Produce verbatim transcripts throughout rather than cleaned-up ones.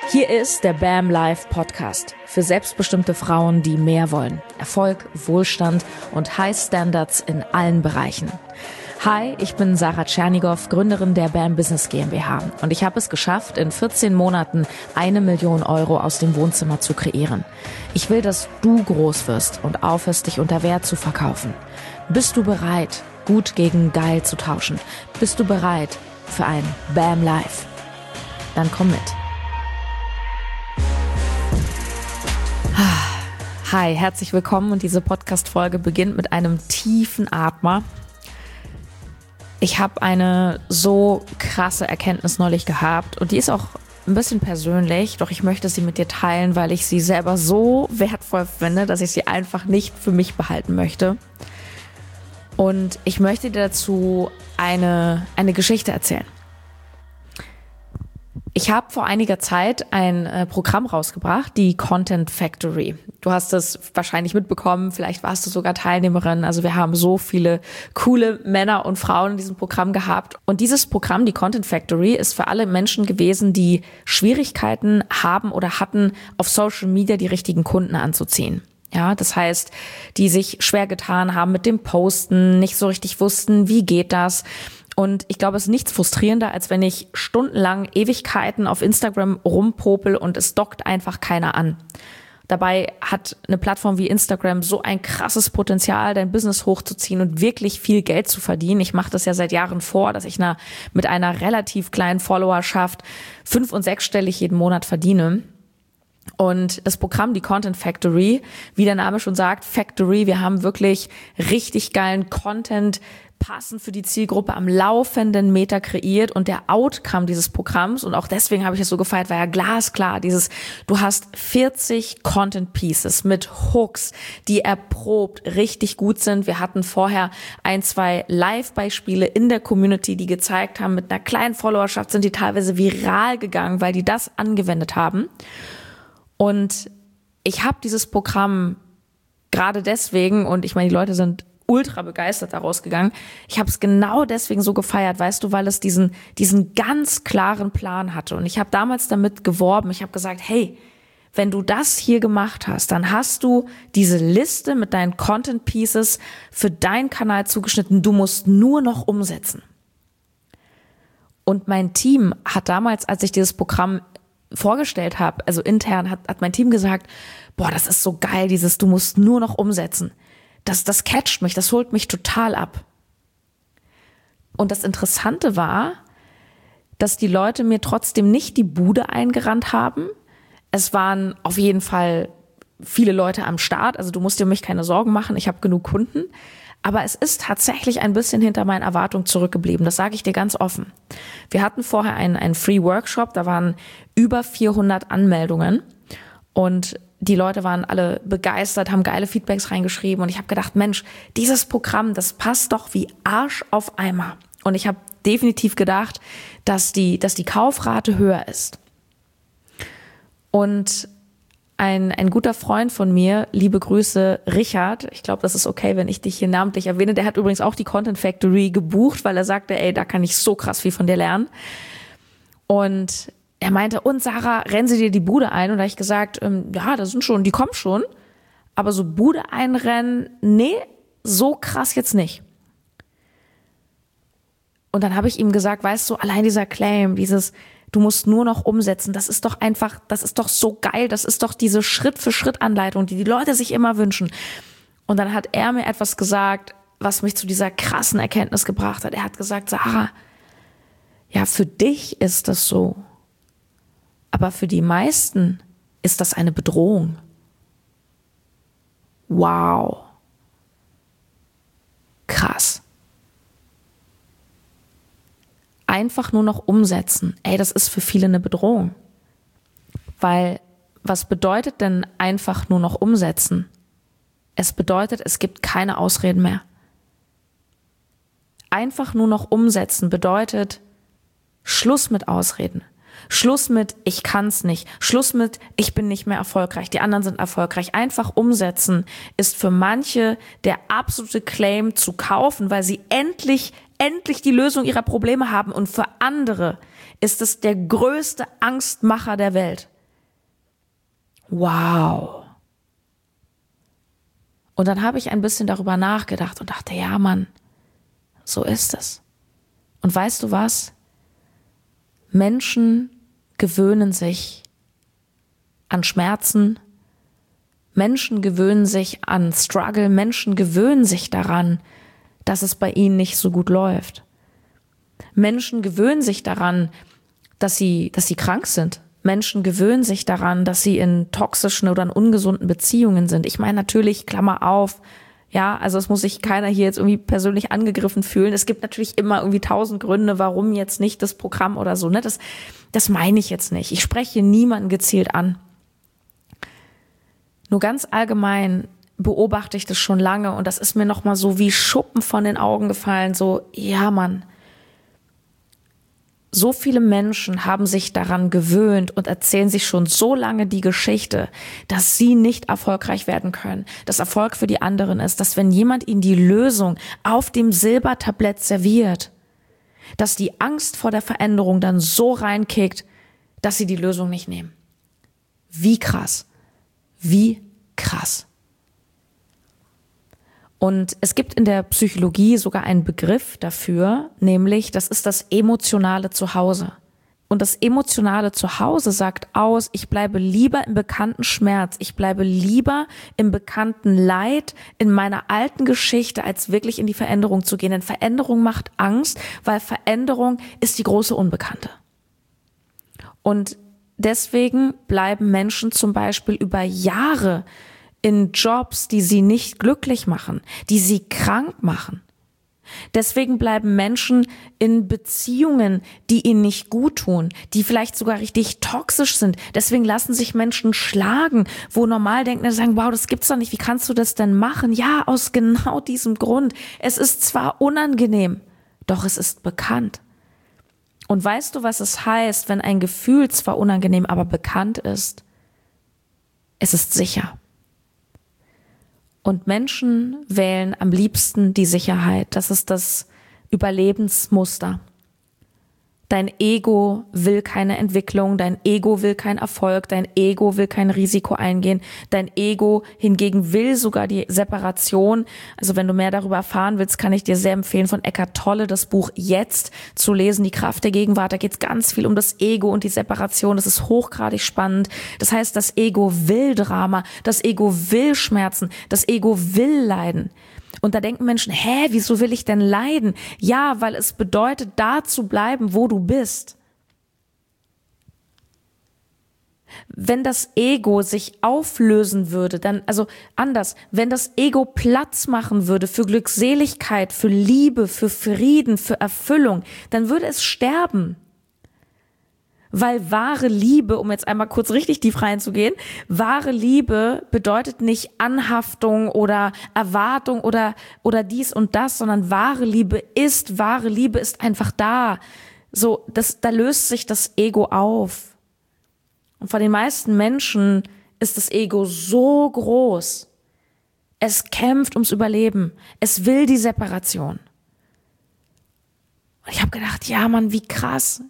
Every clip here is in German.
Hier ist der BAM Live Podcast für selbstbestimmte Frauen, die mehr wollen. Erfolg, Wohlstand und High Standards in allen Bereichen. Hi, ich bin Sarah Tschernigow, Gründerin der BAM Business GmbH und ich habe es geschafft, in vierzehn Monaten eine Million Euro aus dem Wohnzimmer zu kreieren. Ich will, dass du groß wirst und aufhörst, dich unter Wert zu verkaufen. Bist du bereit, gut gegen geil zu tauschen? Bist du bereit für ein BAM Live? Dann komm mit. Hi, herzlich willkommen und diese Podcast-Folge beginnt mit einem tiefen Atmer. Ich habe eine so krasse Erkenntnis neulich gehabt und die ist auch ein bisschen persönlich, doch ich möchte sie mit dir teilen, weil ich sie selber so wertvoll finde, dass ich sie einfach nicht für mich behalten möchte. Und ich möchte dir dazu eine, eine Geschichte erzählen. Ich habe vor einiger Zeit ein äh, Programm rausgebracht, die Content Factory. Du hast es wahrscheinlich mitbekommen, vielleicht warst du sogar Teilnehmerin. Also wir haben so viele coole Männer und Frauen in diesem Programm gehabt. Und dieses Programm, die Content Factory, ist für alle Menschen gewesen, die Schwierigkeiten haben oder hatten, auf Social Media die richtigen Kunden anzuziehen. Ja, das heißt, die sich schwer getan haben mit dem Posten, nicht so richtig wussten, wie geht das? Und ich glaube, es ist nichts frustrierender, als wenn ich stundenlang Ewigkeiten auf Instagram rumpopel und es dockt einfach keiner an. Dabei hat eine Plattform wie Instagram so ein krasses Potenzial, dein Business hochzuziehen und wirklich viel Geld zu verdienen. Ich mache das ja seit Jahren vor, dass ich na, mit einer relativ kleinen Followerschaft fünf- und sechsstellig jeden Monat verdiene. Und das Programm, die Content Factory, wie der Name schon sagt, Factory, wir haben wirklich richtig geilen Content, passend für die Zielgruppe am laufenden Meter kreiert und der Outcome dieses Programms, und auch deswegen habe ich es so gefeiert, war ja glasklar, dieses, du hast vierzig Content Pieces mit Hooks, die erprobt richtig gut sind. Wir hatten vorher ein, zwei Live-Beispiele in der Community, die gezeigt haben, mit einer kleinen Followerschaft sind die teilweise viral gegangen, weil die das angewendet haben. Und ich habe dieses Programm gerade deswegen, und ich meine, die Leute sind ultra begeistert daraus gegangen. Ich habe es genau deswegen so gefeiert, weißt du, weil es diesen diesen ganz klaren Plan hatte. Und ich habe damals damit geworben. Ich habe gesagt, hey, wenn du das hier gemacht hast, dann hast du diese Liste mit deinen Content Pieces für deinen Kanal zugeschnitten. Du musst nur noch umsetzen. Und mein Team hat damals, als ich dieses Programm vorgestellt habe, also intern, hat, hat mein Team gesagt, boah, das ist so geil, dieses, du musst nur noch umsetzen. Das, das catcht mich, das holt mich total ab. Und das Interessante war, dass die Leute mir trotzdem nicht die Bude eingerannt haben. Es waren auf jeden Fall viele Leute am Start, also du musst dir um mich keine Sorgen machen, ich habe genug Kunden. Aber es ist tatsächlich ein bisschen hinter meinen Erwartungen zurückgeblieben, das sage ich dir ganz offen. Wir hatten vorher einen, einen Free-Workshop, da waren über vierhundert Anmeldungen und die Leute waren alle begeistert, haben geile Feedbacks reingeschrieben und ich habe gedacht, Mensch, dieses Programm, das passt doch wie Arsch auf Eimer. Und ich habe definitiv gedacht, dass die, dass die Kaufrate höher ist. Und ein, ein guter Freund von mir, liebe Grüße, Richard, ich glaube, das ist okay, wenn ich dich hier namentlich erwähne, der hat übrigens auch die Content Factory gebucht, weil er sagte, ey, da kann ich so krass viel von dir lernen. Und er meinte, und Sarah, rennen Sie dir die Bude ein? Und da habe ich gesagt, ähm, ja, das sind schon, die kommen schon. Aber so Bude einrennen, nee, so krass jetzt nicht. Und dann habe ich ihm gesagt, weißt du, allein dieser Claim, dieses, du musst nur noch umsetzen, das ist doch einfach, das ist doch so geil, das ist doch diese Schritt-für-Schritt-Anleitung, die die Leute sich immer wünschen. Und dann hat er mir etwas gesagt, was mich zu dieser krassen Erkenntnis gebracht hat. Er hat gesagt, Sarah, ja, für dich ist das so. Aber für die meisten ist das eine Bedrohung. Wow. Krass. Einfach nur noch umsetzen. Ey, das ist für viele eine Bedrohung. Weil, was bedeutet denn einfach nur noch umsetzen? Es bedeutet, es gibt keine Ausreden mehr. Einfach nur noch umsetzen bedeutet Schluss mit Ausreden. Schluss mit, ich kann's nicht. Schluss mit, ich bin nicht mehr erfolgreich. Die anderen sind erfolgreich. Einfach umsetzen ist für manche der absolute Claim zu kaufen, weil sie endlich, endlich die Lösung ihrer Probleme haben. Und für andere ist es der größte Angstmacher der Welt. wow. Und dann habe ich ein bisschen darüber nachgedacht und dachte, ja Mann, so ist es. Und weißt du was? Menschen gewöhnen sich an Schmerzen, Menschen gewöhnen sich an Struggle, Menschen gewöhnen sich daran, dass es bei ihnen nicht so gut läuft. Menschen gewöhnen sich daran, dass sie, dass sie krank sind. Menschen gewöhnen sich daran, dass sie in toxischen oder in ungesunden Beziehungen sind. Ich meine natürlich, Klammer auf, ja, also es muss sich keiner hier jetzt irgendwie persönlich angegriffen fühlen. Es gibt natürlich immer irgendwie tausend Gründe, warum jetzt nicht das Programm oder so, ne? Das, das meine ich jetzt nicht. Ich spreche niemanden gezielt an. Nur ganz allgemein beobachte ich das schon lange und das ist mir nochmal so wie Schuppen von den Augen gefallen. So, ja Mann, so viele Menschen haben sich daran gewöhnt und erzählen sich schon so lange die Geschichte, dass sie nicht erfolgreich werden können. Das Erfolg für die anderen ist, dass wenn jemand ihnen die Lösung auf dem Silbertablett serviert, dass die Angst vor der Veränderung dann so reinkickt, dass sie die Lösung nicht nehmen. Wie krass. Wie krass. Und es gibt in der Psychologie sogar einen Begriff dafür, nämlich das ist das emotionale Zuhause. Und das emotionale Zuhause sagt aus, ich bleibe lieber im bekannten Schmerz, ich bleibe lieber im bekannten Leid, in meiner alten Geschichte, als wirklich in die Veränderung zu gehen. Denn Veränderung macht Angst, weil Veränderung ist die große Unbekannte. Und deswegen bleiben Menschen zum Beispiel über Jahre in Jobs, die sie nicht glücklich machen, die sie krank machen. Deswegen bleiben Menschen in Beziehungen, die ihnen nicht gut tun, die vielleicht sogar richtig toxisch sind. Deswegen lassen sich Menschen schlagen, wo Normaldenkende sagen, wow, das gibt's doch nicht, wie kannst du das denn machen? Ja, aus genau diesem Grund. Es ist zwar unangenehm, doch es ist bekannt. Und weißt du, was es heißt, wenn ein Gefühl zwar unangenehm, aber bekannt ist? Es ist sicher. Und Menschen wählen am liebsten die Sicherheit. Das ist das Überlebensmuster. Dein Ego will keine Entwicklung, dein Ego will keinen Erfolg, dein Ego will kein Risiko eingehen, dein Ego hingegen will sogar die Separation. Also wenn du mehr darüber erfahren willst, kann ich dir sehr empfehlen, von Eckhart Tolle das Buch Jetzt zu lesen, Die Kraft der Gegenwart. Da geht es ganz viel um das Ego und die Separation. Das ist hochgradig spannend. Das heißt, das Ego will Drama, das Ego will Schmerzen, das Ego will Leiden. Und da denken Menschen, hä, wieso will ich denn leiden? Ja, weil es bedeutet, da zu bleiben, wo du bist. Wenn das Ego sich auflösen würde, dann, also anders, wenn das Ego Platz machen würde für Glückseligkeit, für Liebe, für Frieden, für Erfüllung, dann würde es sterben. Weil wahre Liebe, um jetzt einmal kurz richtig tief reinzugehen, wahre Liebe bedeutet nicht Anhaftung oder Erwartung oder, oder dies und das, sondern wahre Liebe ist, wahre Liebe ist einfach da. So, das, da löst sich das Ego auf. Und von den meisten Menschen ist das Ego so groß. Es kämpft ums Überleben. Es will die Separation. Und ich habe gedacht, ja Mann, wie krass.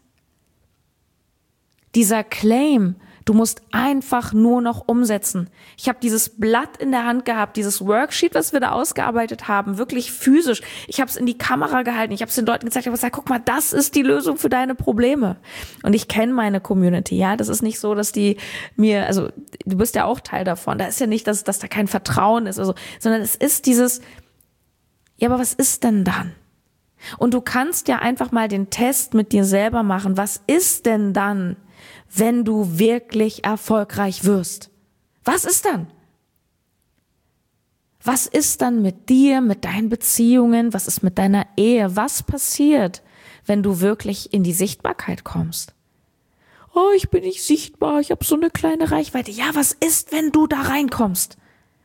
Dieser Claim, du musst einfach nur noch umsetzen. Ich habe dieses Blatt in der Hand gehabt, dieses Worksheet, was wir da ausgearbeitet haben, wirklich physisch. Ich habe es in die Kamera gehalten, ich habe es den Leuten gezeigt, ich habe gesagt, guck mal, das ist die Lösung für deine Probleme. Und ich kenne meine Community, ja, das ist nicht so, dass die mir, also du bist ja auch Teil davon, da ist ja nicht, dass, dass da kein Vertrauen ist, also, sondern es ist dieses, ja, aber was ist denn dann? Und du kannst ja einfach mal den Test mit dir selber machen, was ist denn dann, wenn du wirklich erfolgreich wirst? Was ist dann? Was ist dann mit dir, mit deinen Beziehungen? Was ist mit deiner Ehe? Was passiert, wenn du wirklich in die Sichtbarkeit kommst? Oh, ich bin nicht sichtbar, ich habe so eine kleine Reichweite. Ja, was ist, wenn du da reinkommst?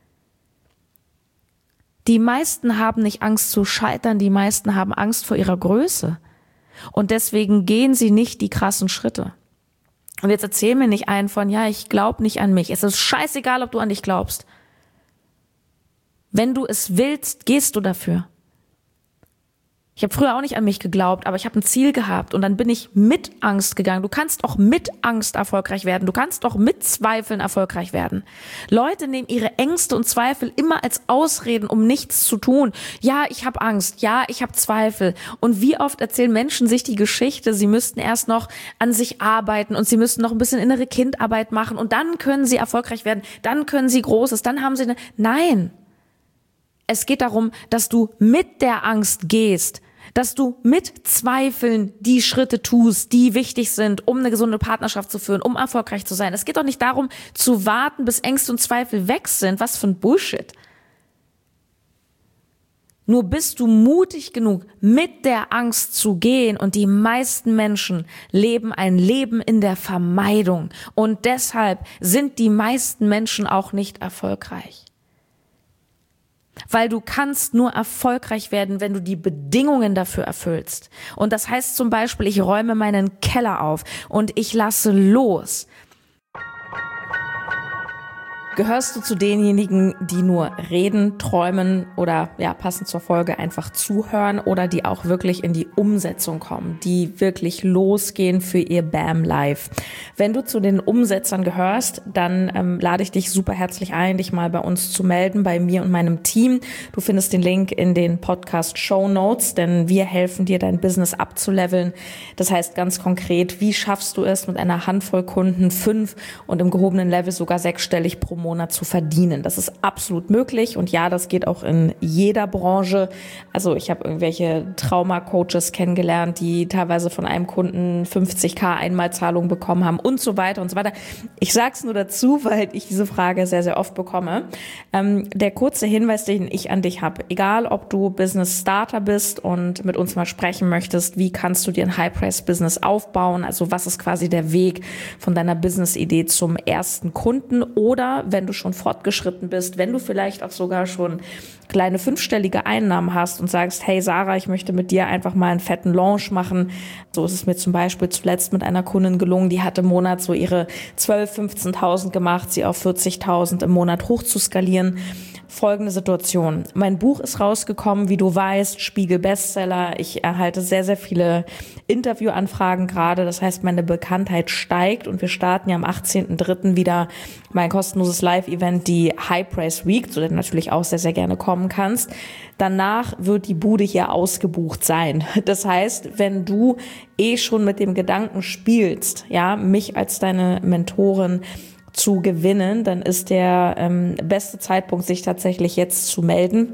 Die meisten haben nicht Angst zu scheitern, die meisten haben Angst vor ihrer Größe. Und deswegen gehen sie nicht die krassen Schritte. Und jetzt erzähl mir nicht einen von, ja, ich glaube nicht an mich. Es ist scheißegal, ob du an dich glaubst. Wenn du es willst, gehst du dafür. Ich habe früher auch nicht an mich geglaubt, aber ich habe ein Ziel gehabt und dann bin ich mit Angst gegangen. Du kannst auch mit Angst erfolgreich werden. Du kannst auch mit Zweifeln erfolgreich werden. Leute nehmen ihre Ängste und Zweifel immer als Ausreden, um nichts zu tun. Ja, ich habe Angst. Ja, ich habe Zweifel. Und wie oft erzählen Menschen sich die Geschichte, sie müssten erst noch an sich arbeiten und sie müssten noch ein bisschen innere Kindarbeit machen und dann können sie erfolgreich werden. Dann können sie Großes. Dann haben sie eine... Nein. Es geht darum, dass du mit der Angst gehst, dass du mit Zweifeln die Schritte tust, die wichtig sind, um eine gesunde Partnerschaft zu führen, um erfolgreich zu sein. Es geht doch nicht darum, zu warten, bis Ängste und Zweifel weg sind. Was für ein Bullshit. Nur bist du mutig genug, mit der Angst zu gehen, und die meisten Menschen leben ein Leben in der Vermeidung. Und deshalb sind die meisten Menschen auch nicht erfolgreich. Weil du kannst nur erfolgreich werden, wenn du die Bedingungen dafür erfüllst. Und das heißt zum Beispiel, ich räume meinen Keller auf und ich lasse los. Gehörst du zu denjenigen, die nur reden, träumen oder ja passend zur Folge einfach zuhören oder die auch wirklich in die Umsetzung kommen, die wirklich losgehen für ihr Bam Life? Wenn du zu den Umsetzern gehörst, dann ähm, lade ich dich super herzlich ein, dich mal bei uns zu melden, bei mir und meinem Team. Du findest den Link in den Podcast Show Notes, denn wir helfen dir, dein Business abzuleveln. Das heißt ganz konkret, wie schaffst du es, mit einer Handvoll Kunden fünf und im gehobenen Level sogar sechsstellig pro Monat Monat zu verdienen. Das ist absolut möglich und ja, das geht auch in jeder Branche. Also ich habe irgendwelche Trauma-Coaches kennengelernt, die teilweise von einem Kunden fünfzigtausend Einmalzahlungen bekommen haben und so weiter und so weiter. Ich sage es nur dazu, weil ich diese Frage sehr, sehr oft bekomme. Ähm, der kurze Hinweis, den ich an dich habe, egal ob du Business-Starter bist und mit uns mal sprechen möchtest, wie kannst du dir ein High-Price-Business aufbauen, also was ist quasi der Weg von deiner Business-Idee zum ersten Kunden, oder wenn du schon fortgeschritten bist, wenn du vielleicht auch sogar schon kleine fünfstellige Einnahmen hast und sagst, hey Sarah, ich möchte mit dir einfach mal einen fetten Launch machen. So ist es mir zum Beispiel zuletzt mit einer Kundin gelungen, die hatte im Monat so ihre zwölftausend, fünfzehntausend gemacht, sie auf vierzigtausend im Monat hoch zu skalieren. Folgende Situation. Mein Buch ist rausgekommen, wie du weißt, Spiegel Bestseller. Ich erhalte sehr, sehr viele Interviewanfragen gerade. Das heißt, meine Bekanntheit steigt und wir starten ja am achtzehnten dritten wieder mein kostenloses Live-Event, die High Price Week, zu der du natürlich auch sehr, sehr gerne kommen kannst. Danach wird die Bude hier ausgebucht sein. Das heißt, wenn du eh schon mit dem Gedanken spielst, ja, mich als deine Mentorin zu gewinnen, dann ist der ähm, beste Zeitpunkt, sich tatsächlich jetzt zu melden,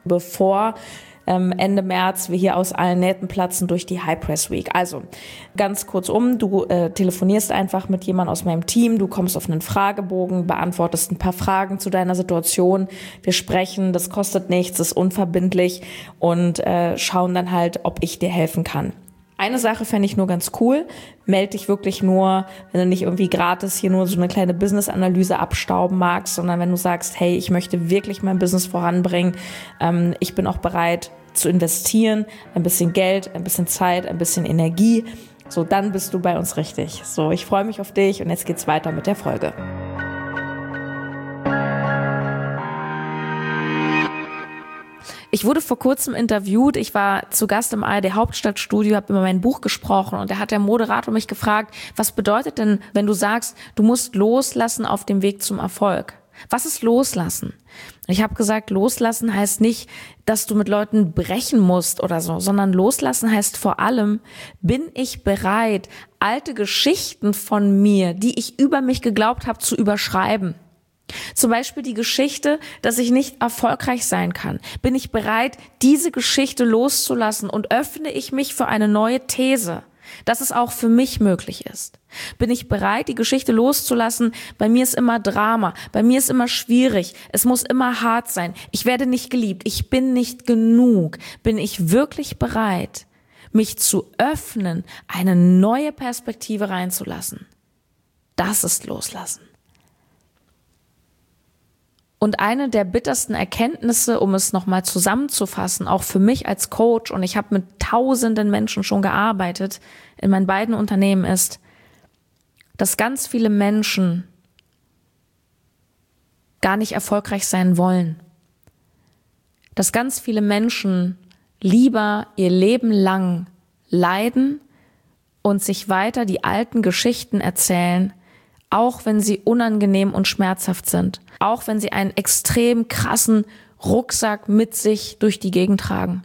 bevor ähm, Ende März wir hier aus allen Nähten platzen durch die High Press Week. Also ganz kurzum, du äh, telefonierst einfach mit jemandem aus meinem Team, du kommst auf einen Fragebogen, beantwortest ein paar Fragen zu deiner Situation, wir sprechen, das kostet nichts, ist unverbindlich und äh, schauen dann halt, ob ich dir helfen kann. Eine Sache fände ich nur ganz cool, melde dich wirklich nur, wenn du nicht irgendwie gratis hier nur so eine kleine Business-Analyse abstauben magst, sondern wenn du sagst, hey, ich möchte wirklich mein Business voranbringen, ähm, ich bin auch bereit zu investieren, ein bisschen Geld, ein bisschen Zeit, ein bisschen Energie, so dann bist du bei uns richtig. So, ich freue mich auf dich und jetzt geht's weiter mit der Folge. Ich wurde vor kurzem interviewt, ich war zu Gast im A R D Hauptstadtstudio, habe über mein Buch gesprochen und da hat der Moderator mich gefragt, was bedeutet denn, wenn du sagst, du musst loslassen auf dem Weg zum Erfolg? Was ist loslassen? Und ich habe gesagt, loslassen heißt nicht, dass du mit Leuten brechen musst oder so, sondern loslassen heißt vor allem, bin ich bereit, alte Geschichten von mir, die ich über mich geglaubt habe, zu überschreiben? Zum Beispiel die Geschichte, dass ich nicht erfolgreich sein kann. Bin ich bereit, diese Geschichte loszulassen und öffne ich mich für eine neue These, dass es auch für mich möglich ist? Bin ich bereit, die Geschichte loszulassen? Bei mir ist immer Drama, bei mir ist immer schwierig, es muss immer hart sein, ich werde nicht geliebt, ich bin nicht genug. Bin ich wirklich bereit, mich zu öffnen, eine neue Perspektive reinzulassen? Das ist Loslassen. Und eine der bittersten Erkenntnisse, um es nochmal zusammenzufassen, auch für mich als Coach, und ich habe mit tausenden Menschen schon gearbeitet in meinen beiden Unternehmen, ist, dass ganz viele Menschen gar nicht erfolgreich sein wollen. Dass ganz viele Menschen lieber ihr Leben lang leiden und sich weiter die alten Geschichten erzählen, auch wenn sie unangenehm und schmerzhaft sind, auch wenn sie einen extrem krassen Rucksack mit sich durch die Gegend tragen.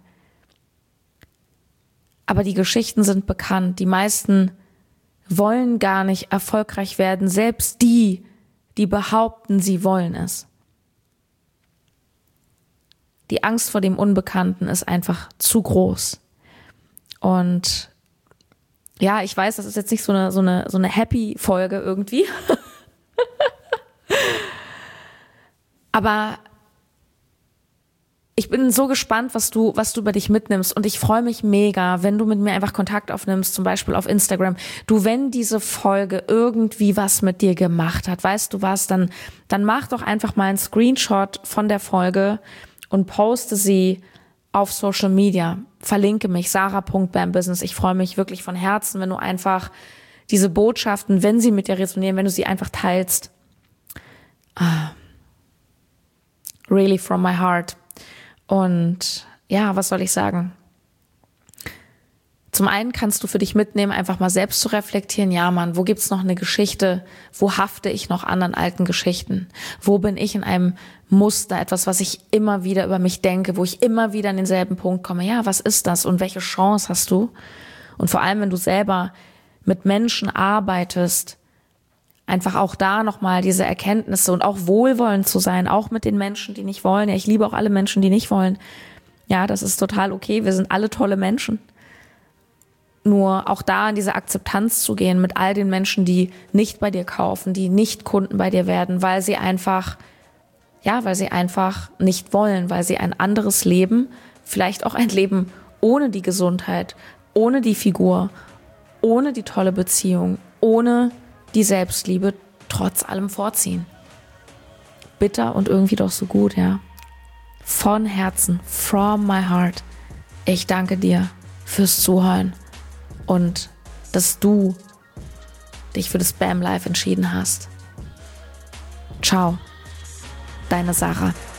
Aber die Geschichten sind bekannt. Die meisten wollen gar nicht erfolgreich werden, selbst die, die behaupten, sie wollen es. Die Angst vor dem Unbekannten ist einfach zu groß. Und ja, ich weiß, das ist jetzt nicht so eine, so eine, so eine Happy-Folge irgendwie. Aber ich bin so gespannt, was du, was du über dich mitnimmst. Und ich freue mich mega, wenn du mit mir einfach Kontakt aufnimmst, zum Beispiel auf Instagram. Du, wenn diese Folge irgendwie was mit dir gemacht hat, weißt du was, dann, dann mach doch einfach mal einen Screenshot von der Folge und poste sie auf Social Media. Verlinke mich, sarah punkt bambusiness. Ich freue mich wirklich von Herzen, wenn du einfach diese Botschaften, wenn sie mit dir resonieren, wenn du sie einfach teilst. Ah. Really from my heart. Und ja, was soll ich sagen? Zum einen kannst du für dich mitnehmen, einfach mal selbst zu reflektieren. Ja, Mann, wo gibt's noch eine Geschichte? Wo hafte ich noch an an alten Geschichten? Wo bin ich in einem Muster, etwas, was ich immer wieder über mich denke, wo ich immer wieder an denselben Punkt komme? Ja, was ist das? Und welche Chance hast du? Und vor allem, wenn du selber mit Menschen arbeitest, einfach auch da nochmal diese Erkenntnisse und auch wohlwollend zu sein, auch mit den Menschen, die nicht wollen. Ja, ich liebe auch alle Menschen, die nicht wollen. Ja, das ist total okay. Wir sind alle tolle Menschen. Nur auch da in diese Akzeptanz zu gehen mit all den Menschen, die nicht bei dir kaufen, die nicht Kunden bei dir werden, weil sie einfach, ja, weil sie einfach nicht wollen, weil sie ein anderes Leben, vielleicht auch ein Leben ohne die Gesundheit, ohne die Figur, ohne die tolle Beziehung, ohne die Selbstliebe trotz allem vorziehen. Bitter und irgendwie doch so gut, ja. Von Herzen, from my heart. Ich danke dir fürs Zuhören und dass du dich für das Bam Life entschieden hast. Ciao, deine Sarah.